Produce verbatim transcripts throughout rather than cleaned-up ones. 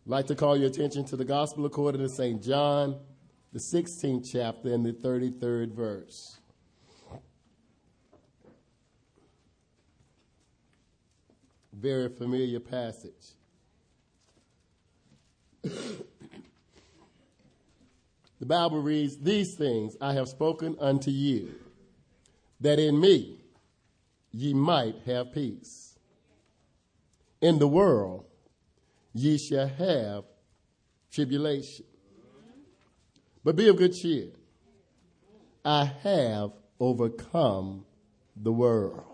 I'd like to call your attention to the Gospel according to Saint John, the sixteenth chapter and the thirty-third verse. Very familiar passage. The Bible reads, "These things I have spoken unto you, that in me ye might have peace. In the world ye shall have tribulation. But be of good cheer. I have overcome the world."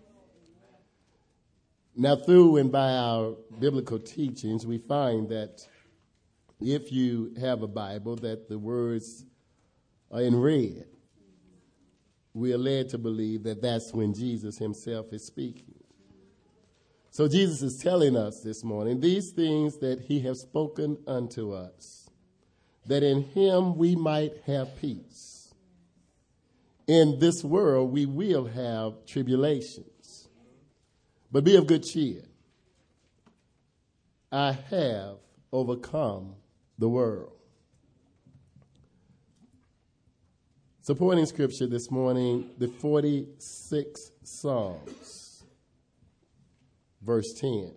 Now, through and by our biblical teachings, we find that if you have a Bible, that the words are in red. We are led to believe that that's when Jesus himself is speaking. So Jesus is telling us this morning, these things that he has spoken unto us, that in him we might have peace. In this world we will have tribulations, but be of good cheer. I have overcome the world. Supporting scripture this morning, the forty-sixth Psalms, verse ten.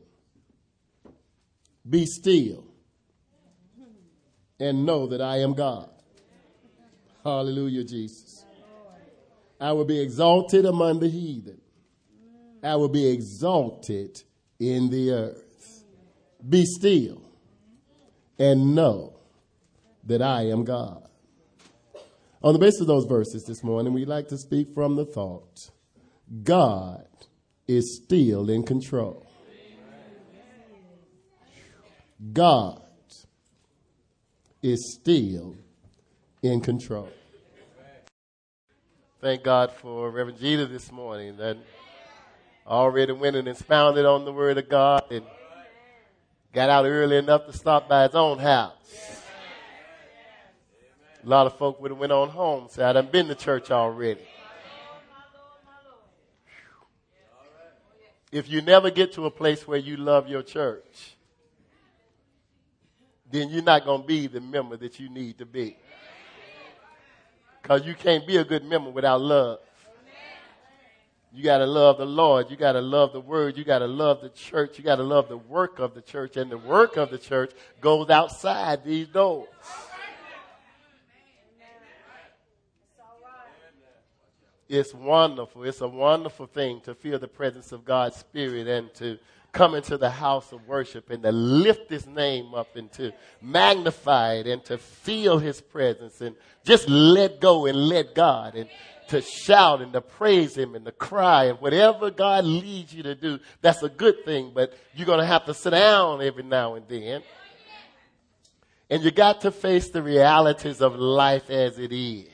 Be still and know that I am God. Hallelujah, Jesus. I will be exalted among the heathen. I will be exalted in the earth. Be still and know that I am God. On the basis of those verses this morning, we'd like to speak from the thought, God is still in control. God is still in control. Thank God for Reverend Jeter this morning that already went and expounded on the word of God and got out early enough to stop by his own house. A lot of folk would have went on home, said, I done been to church already. If you never get to a place where you love your church, then you're not going to be the member that you need to be. Because you can't be a good member without love. You got to love the Lord. You got to love the word. You got to love the church. You got to love the work of the church. And the work of the church goes outside these doors. It's wonderful. It's a wonderful thing to feel the presence of God's Spirit and to come into the house of worship and to lift his name up and to magnify it and to feel his presence and just let go and let God and to shout and to praise him and to cry and whatever God leads you to do, that's a good thing, but you're going to have to sit down every now and then. And you got to face the realities of life as it is.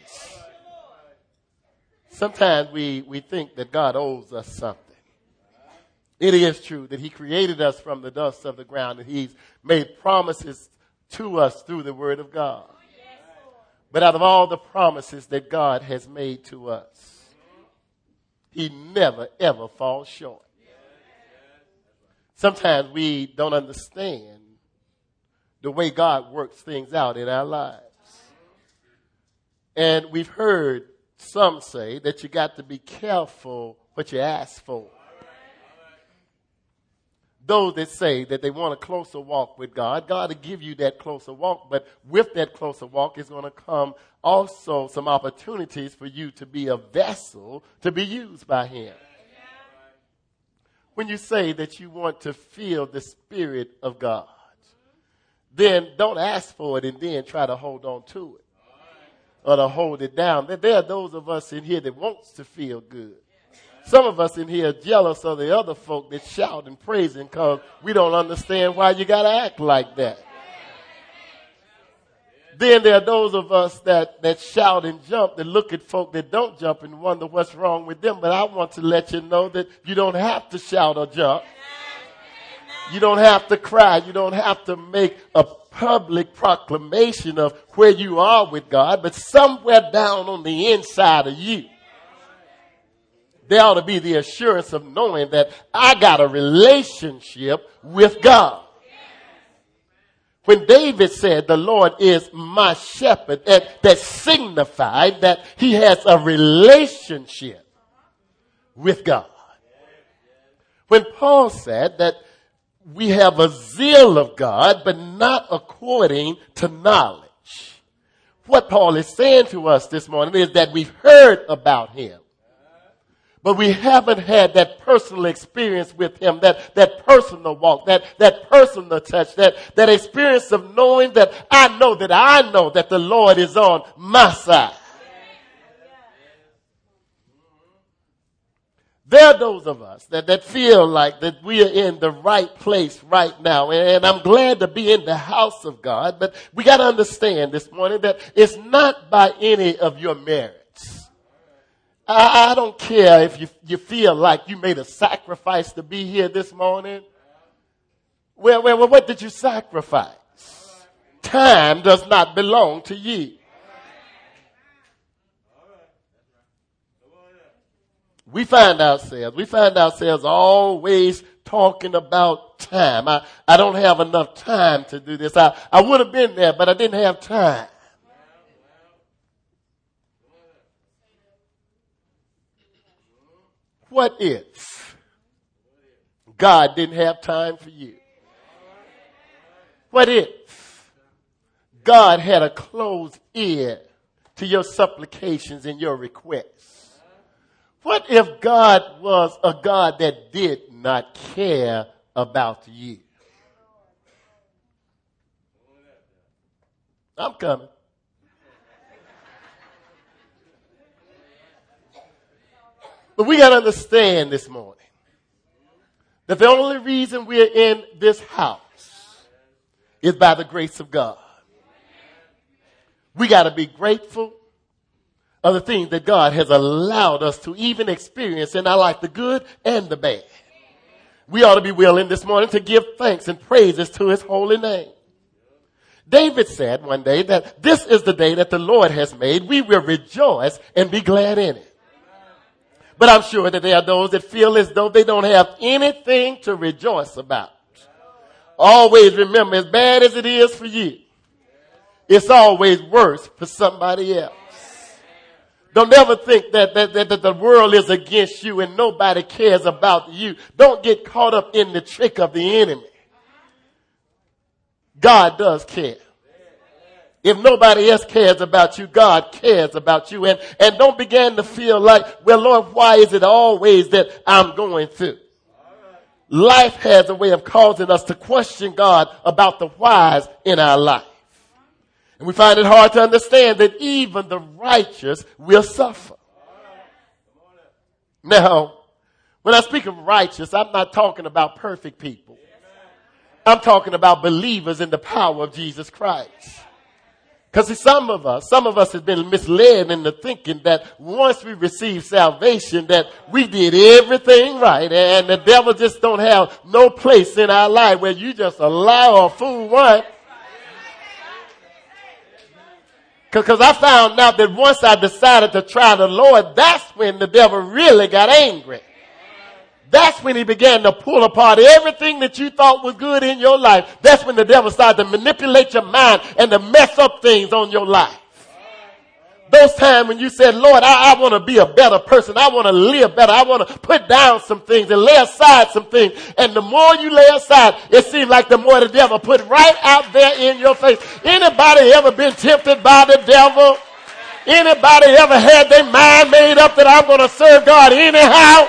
Sometimes we, we think that God owes us something. It is true that he created us from the dust of the ground and he's made promises to us through the word of God. But out of all the promises that God has made to us, he never, ever falls short. Sometimes we don't understand the way God works things out in our lives. And we've heard some say that you got to be careful what you ask for. Those that say that they want a closer walk with God, God will give you that closer walk, but with that closer walk is going to come also some opportunities for you to be a vessel to be used by him. When you say that you want to feel the Spirit of God, then don't ask for it and then try to hold on to it or to hold it down. There are those of us in here that wants to feel good. Some of us in here are jealous of the other folk that shout and praise him because we don't understand why you got to act like that. Then there are those of us that, that shout and jump that look at folk that don't jump and wonder what's wrong with them. But I want to let you know that you don't have to shout or jump. You don't have to cry. You don't have to make a public proclamation of where you are with God. But somewhere down on the inside of you, there ought to be the assurance of knowing that I got a relationship with God. When David said the Lord is my shepherd, that, that signified that he has a relationship with God. When Paul said that we have a zeal of God, but not according to knowledge. What Paul is saying to us this morning is that we've heard about him, but we haven't had that personal experience with him, that, that personal walk, that, that personal touch, that, that experience of knowing that I know that I know that the Lord is on my side. There are those of us that, that feel like that we are in the right place right now. And, and I'm glad to be in the house of God. But we got to understand this morning that it's not by any of your merits. I, I don't care if you, you feel like you made a sacrifice to be here this morning. Well, well, well, what did you sacrifice? Time does not belong to you. We find ourselves, we find ourselves always talking about time. I, I don't have enough time to do this. I, I would have been there, but I didn't have time. What if God didn't have time for you? What if God had a closed ear to your supplications and your requests? What if God was a God that did not care about you? I'm coming. But we got to understand this morning that the only reason we're in this house is by the grace of God. We got to be grateful of the things that God has allowed us to even experience in our life, the good and the bad. We ought to be willing this morning to give thanks and praises to his holy name. David said one day that this is the day that the Lord has made. We will rejoice and be glad in it. But I'm sure that there are those that feel as though they don't have anything to rejoice about. Always remember, as bad as it is for you, it's always worse for somebody else. Don't ever think that, that, that, that the world is against you and nobody cares about you. Don't get caught up in the trick of the enemy. God does care. If nobody else cares about you, God cares about you. And, and don't begin to feel like, well, Lord, why is it always that I'm going through? Life has a way of causing us to question God about the whys in our life. And we find it hard to understand that even the righteous will suffer. Now, when I speak of righteous, I'm not talking about perfect people. I'm talking about believers in the power of Jesus Christ. Because some of us, some of us have been misled into thinking that once we receive salvation that we did everything right and the devil just don't have no place in our life where you just allow a fool one. Because I found out that once I decided to try the Lord, that's when the devil really got angry. That's when he began to pull apart everything that you thought was good in your life. That's when the devil started to manipulate your mind and to mess up things on your life. Those times when you said, Lord, I, I want to be a better person. I want to live better. I want to put down some things and lay aside some things. And the more you lay aside, it seems like the more the devil put right out there in your face. Anybody ever been tempted by the devil? Anybody ever had their mind made up that I'm going to serve God anyhow?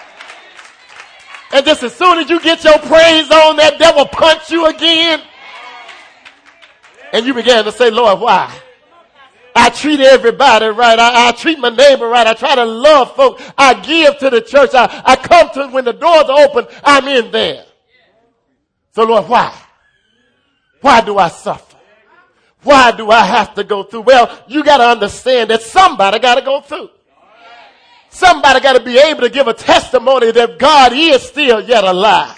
And just as soon as you get your praise on, that devil punch you again. And you began to say, Lord, why? I treat everybody right. I, I treat my neighbor right. I try to love folk. I give to the church. I, I come to when the doors are open, I'm in there. So Lord, why? Why do I suffer? Why do I have to go through? Well, you got to understand that somebody got to go through. Somebody got to be able to give a testimony that God is still yet alive.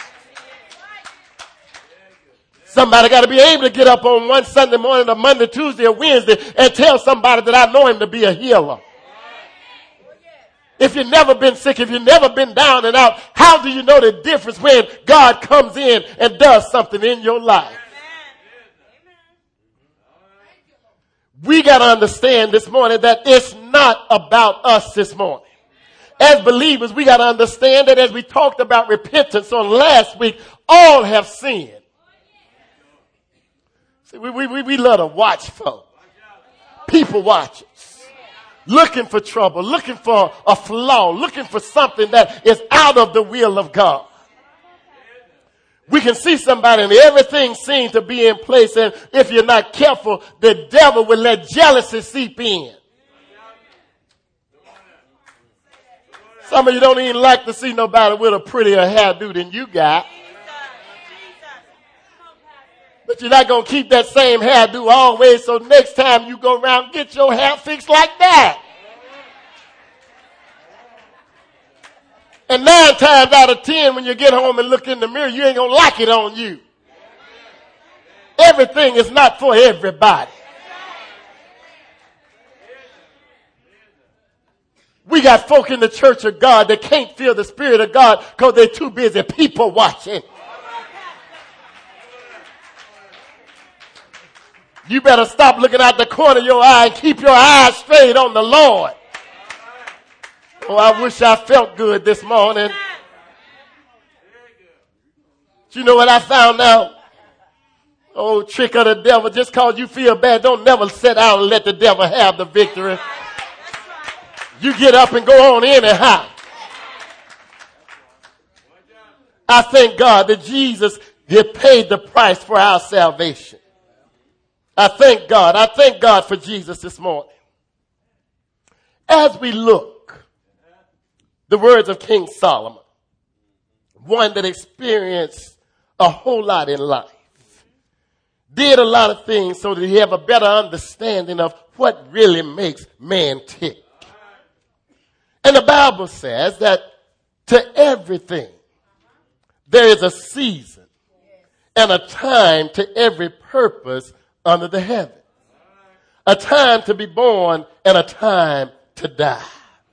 Somebody got to be able to get up on one Sunday morning, or Monday, Tuesday, or Wednesday and tell somebody that I know him to be a healer. If you've never been sick, if you've never been down and out, how do you know the difference when God comes in and does something in your life? we got to understand this morning that it's not about us this morning. As believers, we got to understand that as we talked about repentance on last week, all have sinned. See, we, we, we love to watch folk. People watchers. Looking for trouble, looking for a flaw, looking for something that is out of the will of God. We can see somebody and everything seems to be in place, and if you're not careful, the devil will let jealousy seep in. Some of you don't even like to see nobody with a prettier hairdo than you got. But you're not going to keep that same hairdo always, so next time you go around, get your hair fixed like that. And nine times out of ten, when you get home and look in the mirror, you ain't going to like it on you. Everything is not for everybody. We got folk in the church of God that can't feel the Spirit of God because they're too busy people watching. You better stop looking out the corner of your eye and keep your eyes straight on the Lord. Oh, I wish I felt good this morning. But you know what I found out? Oh, trick of the devil. Just because you feel bad, don't never sit out and let the devil have the victory. You get up and go on anyhow. I thank God that Jesus had paid the price for our salvation. I thank God. I thank God for Jesus this morning. As we look, the words of King Solomon, one that experienced a whole lot in life, did a lot of things so that he have a better understanding of what really makes man tick. And the Bible says that to everything there is a season and a time to every purpose under the heaven. A time to be born and a time to die.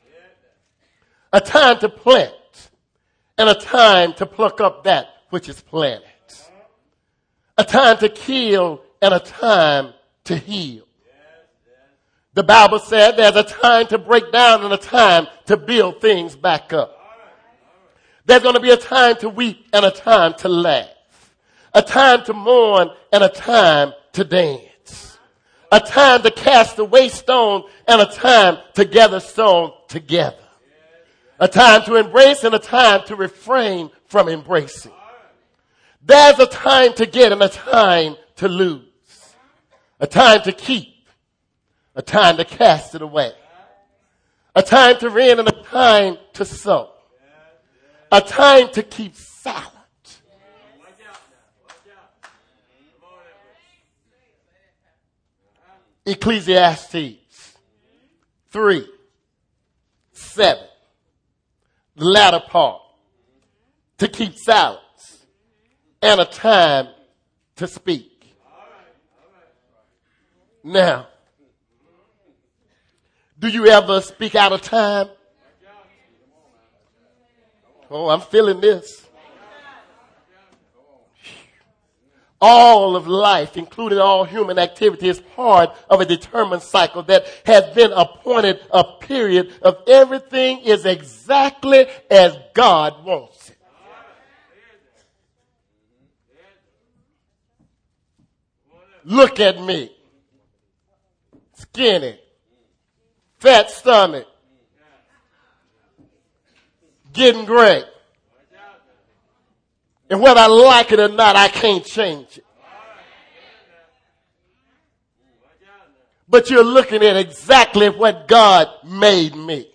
A time to plant and a time to pluck up that which is planted. A time to kill and a time to heal. The Bible said there's a time to break down and a time to build things back up. There's going to be a time to weep and a time to laugh. A time to mourn and a time to dance. A time to cast away stone and a time to gather stone together. A time to embrace and a time to refrain from embracing. There's a time to get and a time to lose. A time to keep. A time to cast it away. A time to rend and a time to sow. A time to keep silent. Ecclesiastes three, seven. The latter part. To keep silence. And a time to speak. Now, do you ever speak out of time? Oh, I'm feeling this. All of life, including all human activity, is part of a determined cycle that has been appointed a period of everything is exactly as God wants it. Look at me. Skinny. Fat stomach. Getting gray. And whether I like it or not, I can't change it. But you're looking at exactly what God made me.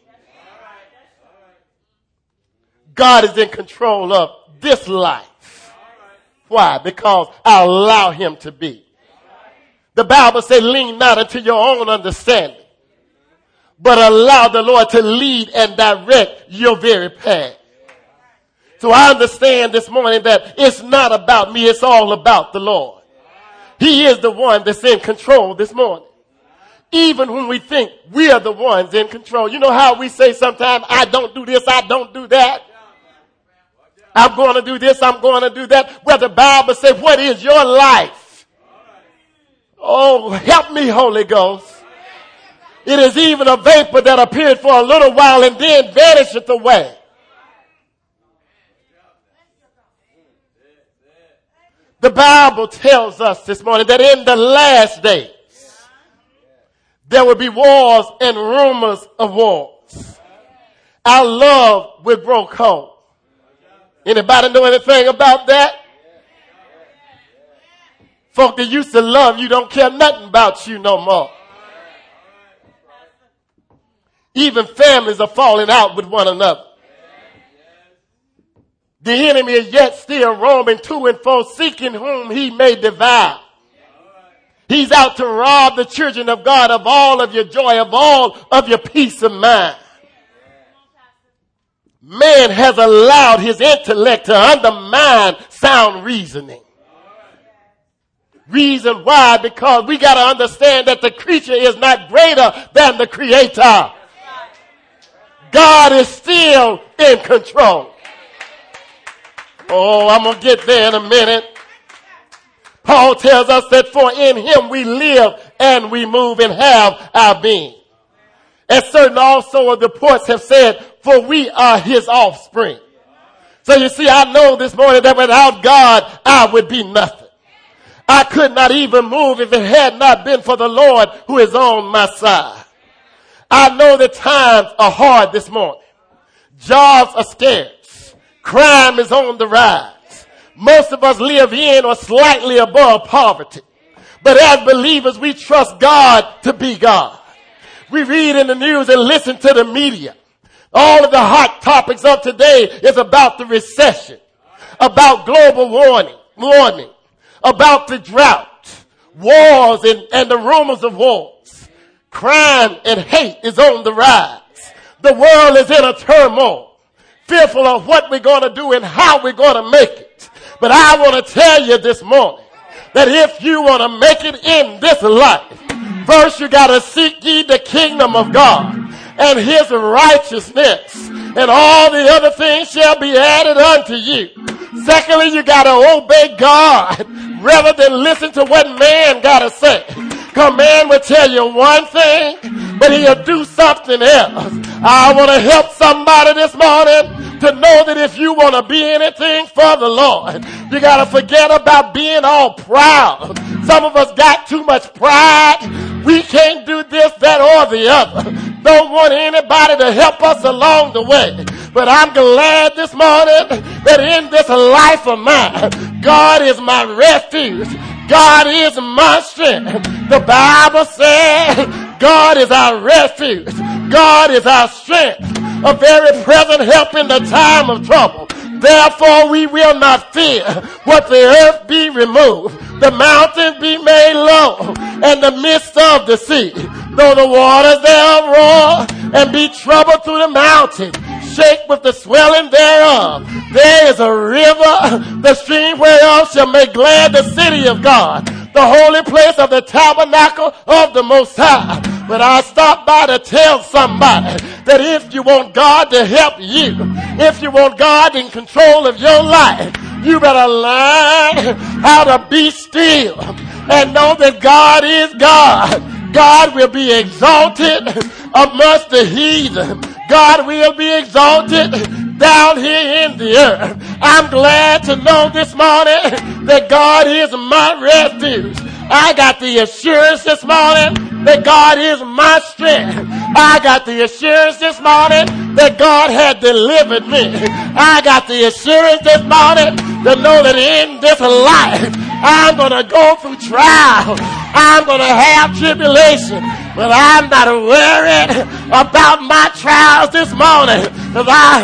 God is in control of this life. Why? Because I allow him to be. The Bible says, lean not unto your own understanding, but allow the Lord to lead and direct your very path. So I understand this morning that it's not about me, it's all about the Lord. He is the one that's in control this morning. Even when we think we are the ones in control. You know how we say sometimes, I don't do this, I don't do that. I'm going to do this, I'm going to do that. Where the Bible says, what is your life? Oh, help me, Holy Ghost. It is even a vapor that appeared for a little while and then vanisheth away. The Bible tells us this morning that in the last days, there will be wars and rumors of wars. Our love will grow cold. Anybody know anything about that? Folk that used to love you don't care nothing about you no more. Even families are falling out with one another. The enemy is yet still roaming to and fro, seeking whom he may devour. He's out to rob the children of God of all of your joy, of all of your peace of mind. Man has allowed his intellect to undermine sound reasoning. Reason why? Because we got to understand that the creature is not greater than the creator. God is still in control. Oh, I'm going to get there in a minute. Paul tells us that for in him we live and we move and have our being. And certain also of the reports have said, for we are his offspring. So you see, I know this morning that without God, I would be nothing. I could not even move if it had not been for the Lord who is on my side. I know that times are hard this morning. Jobs are scarce. Crime is on the rise. Most of us live in or slightly above poverty. But as believers, we trust God to be God. We read in the news and listen to the media. All of the hot topics of today is about the recession, about global warming, warming, about the drought, wars and, and the rumors of wars. Crime and hate is on the rise. The world is in a turmoil, fearful of what we're going to do and how we're going to make it. But I want to tell you this morning that if you want to make it in this life, first you got to seek ye the kingdom of God and his righteousness, and all the other things shall be added unto you. Secondly, you got to obey God rather than listen to what man got to say. Because man will tell you one thing, but he'll do something else. I want to help somebody this morning to know that if you want to be anything for the Lord, you got to forget about being all proud. Some of us got too much pride. We can't do this, that, or the other. Don't want anybody to help us along the way. But I'm glad this morning that in this life of mine, God is my refuge. God is my strength. The Bible says God is our refuge. God is our strength. A very present help in the time of trouble. Therefore we will not fear what the earth be removed, the mountains be made low, and the midst of the sea. Though the waters thereof roar, and be troubled through the mountains, shake with the swelling thereof. There is a river, the stream whereof shall make glad the city of God, the holy place of the tabernacle of the Most High. But I stopped by to tell somebody that if you want God to help you, if you want God in control of your life, you better learn how to be still and know that God is God. God will be exalted amongst the heathen. God will be exalted down here in the earth. I'm glad to know this morning that God is my refuge. I got the assurance this morning that God is my strength. I got the assurance this morning that God had delivered me. I got the assurance this morning to know that in this life I'm going to go through trial. I'm going to have tribulation. But I'm not worried about my trials this morning, because I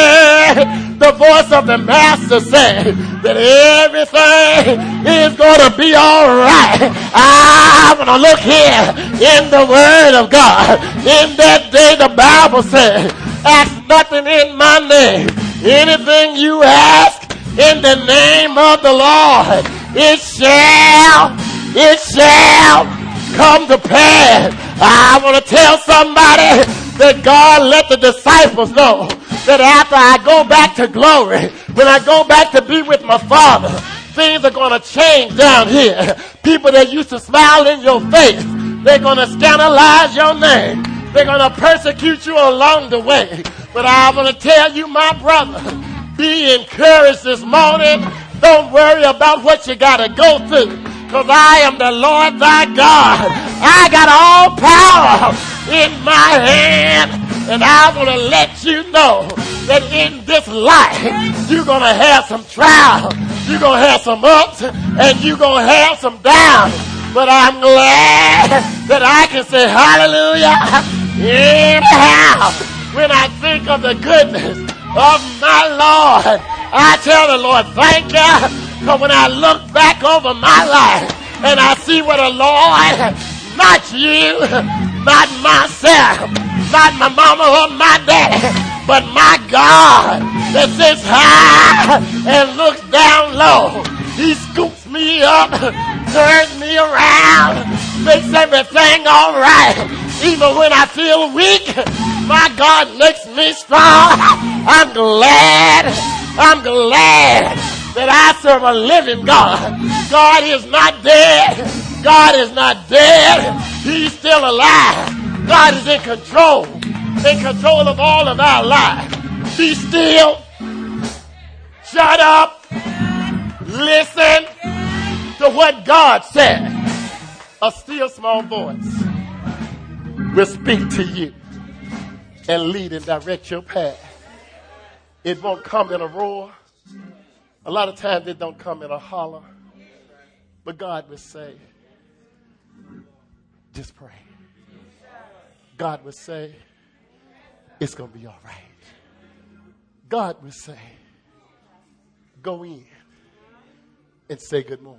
heard the voice of the Master say that everything is going to be all right. I'm going to look here in the Word of God. In that day, the Bible says, ask nothing in my name. Anything you ask in the name of the Lord, it shall, it shall come to pass. I want to tell somebody that God let the disciples know that after I go back to glory, when I go back to be with my Father, Things are going to change down here. People that used to smile in your face, they're going to scandalize your name. They're going to persecute you along the way. But I want to tell you, my brother, be encouraged this morning. Don't worry about what you got to go through, because I am the Lord thy God. I got all power in my hand, and I want to let you know that in this life, you're going to have some trials. You're going to have some ups, and you're going to have some downs. But I'm glad that I can say hallelujah. Anyhow, when I think of the goodness of my Lord, I tell the Lord, thank you. Because when I look back over my life and I see what the Lord, not you, not myself, not my mama or my daddy, but my God that sits high and looks down low. He scoops me up, turns me around, makes everything all right. Even when I feel weak, my God makes me strong. I'm glad, I'm glad that I serve a living God. God is not dead. God is not dead. He's still alive. God is in control, in control of all of our lives. Be still. Shut up. Listen to what God said. A still small voice will speak to you and lead and direct your path. It won't come in a roar. A lot of times it don't come in a holler. But God will say, just pray. God will say, it's going to be all right. God will say, go in and say good morning.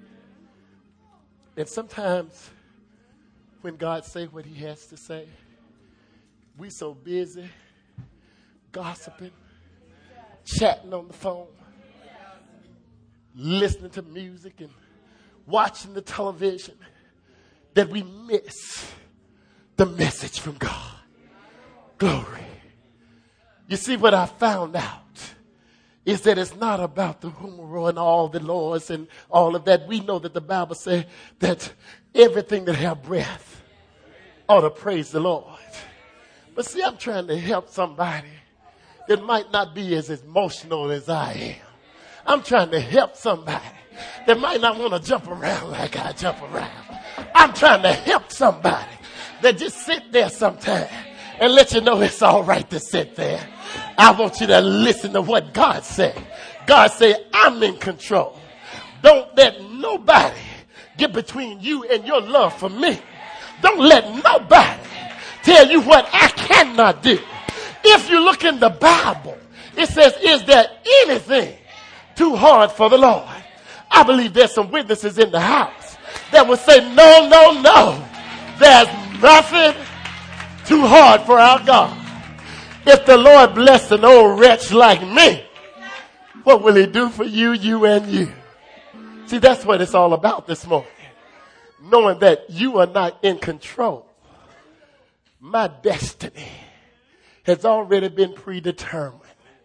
And sometimes when God say what he has to say, we so busy gossiping, chatting on the phone, listening to music and watching the television that we miss the message from God. Glory. You see, what I found out is that it's not about the humor and all the laws and all of that. We know that the Bible says that everything that have breath ought to praise the Lord. But see, I'm trying to help somebody that might not be as emotional as I am. I'm trying to help somebody that might not want to jump around like I jump around. I'm trying to help somebody that just sit there sometime and let you know it's all right to sit there. I want you to listen to what God said. God said, I'm in control. Don't let nobody get between you and your love for me. Don't let nobody tell you what I cannot do. If you look in the Bible, it says, is there anything too hard for the Lord? I believe there's some witnesses in the house that will say, no, no, no. There's nothing too hard for our God. If the Lord bless an old wretch like me, what will he do for you, you, and you? See, that's what it's all about this morning. Knowing that you are not in control. My destiny has already been predetermined.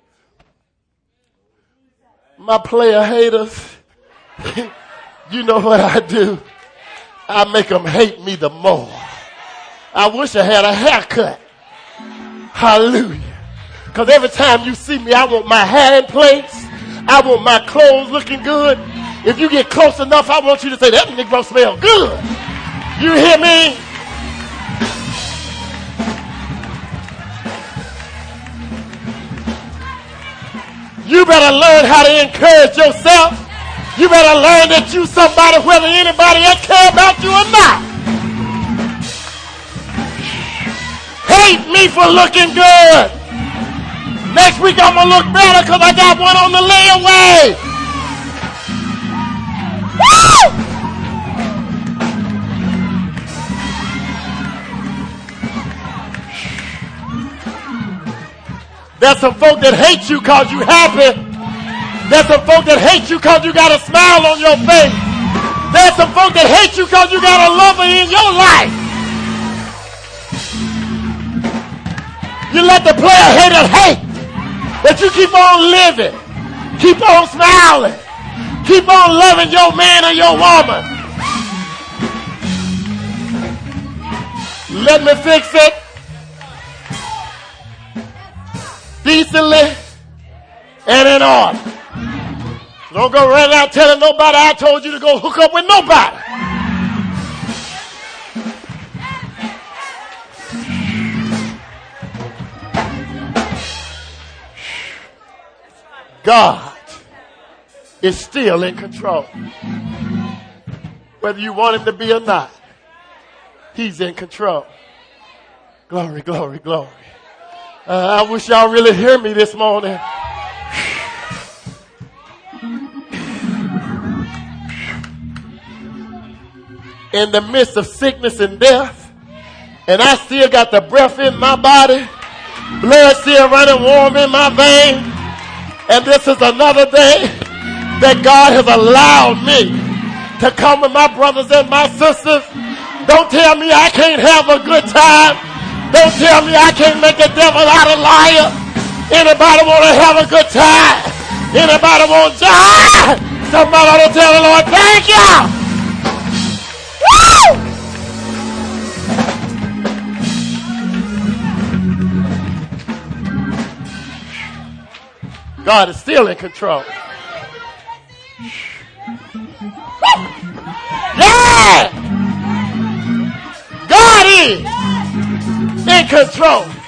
My player haters, you know what I do? I make them hate me the more. I wish I had a haircut. Hallelujah. Because every time you see me, I want my hair in place. I want my clothes looking good. If you get close enough, I want you to say, that Negro smell good. You hear me? You better learn how to encourage yourself. You better learn that you somebody whether anybody else care about you or not. Hate me for looking good. Next week I'm going to look better because I got one on the layaway. Woo! There's some folk that hate you because you happy. There's some folk that hate you because you got a smile on your face. There's some folk that hate you because you got a lover in your life. You let the player hater hate, but you keep on living. Keep on smiling. Keep on loving your man or your woman. Let me fix it decently and in order. Don't go running out telling nobody I told you to go hook up with nobody. God is still in control. Whether you want him to be or not, he's in control. Glory, glory, glory. Uh, I wish y'all really hear me this morning. In the midst of sickness and death, and I still got the breath in my body, blood still running warm in my veins, and this is another day that God has allowed me to come with my brothers and my sisters. Don't tell me I can't have a good time. Don't tell me I can't make a devil out of liar. Anybody want to have a good time? Anybody want to die? Somebody ought to tell the Lord, thank you. Woo! God is still in control. Yeah! God is in control.